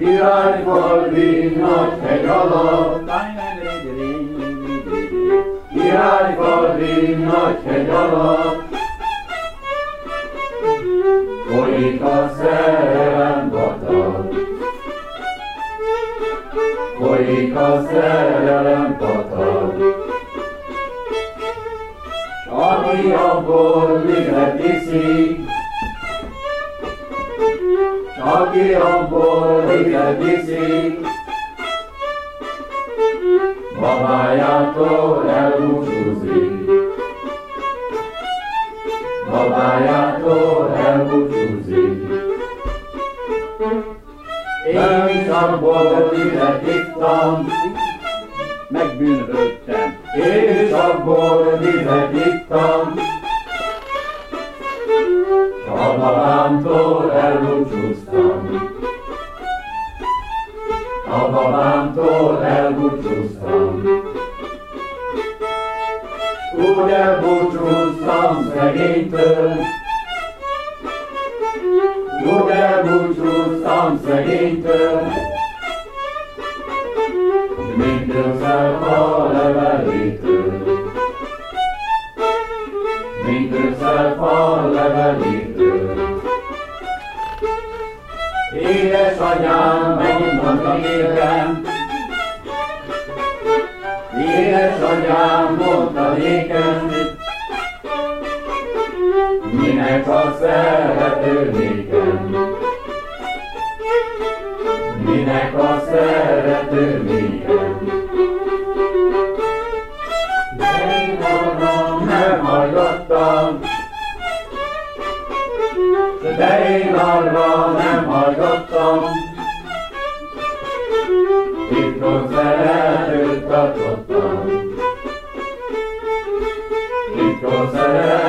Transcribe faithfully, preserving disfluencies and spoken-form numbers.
Királyfalvi nagy hegy alatt, Királyfalvi nagy hegy alatt, folyik a szerelem patak, folyik a szerelem patak. S aki abból vizet iszik, s aki abból vizet iszik, babájától elbúcsúzik, babájától elbúcsúzik. Én is abból vizet ittam, megbűnhődtem. én is abból vizet ittam, s a babámtól elbúcsúztam, a babámtól elbúcsúztam. Úgy elbúcsúztam szegénytől, úgy elbúcsúztam szegénytől, mint őszelfa levelétől, mint őszelfa levelétől. Édesanyám mondta nékem, édesanyám mondta nékem, minek a szerető nékem, minek a szerető nékem. De én arra nem hallgattam, de én arra nem hallgattam, titkos szeretőt tartottam, titkos szeretőt